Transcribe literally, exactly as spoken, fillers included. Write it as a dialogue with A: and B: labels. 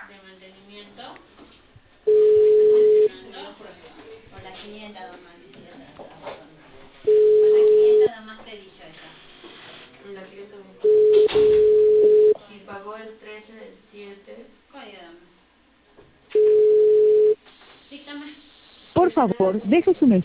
A: de mantenimiento. ¿Está funcionando? Por la quinientas, don Mati, sí, esa es la razón. Por la quinientas da más pedillo esa.
B: La quinientos. Y pagó el trece del siete.
A: Código, dame. Dígame.
C: Por favor, deje su mensaje.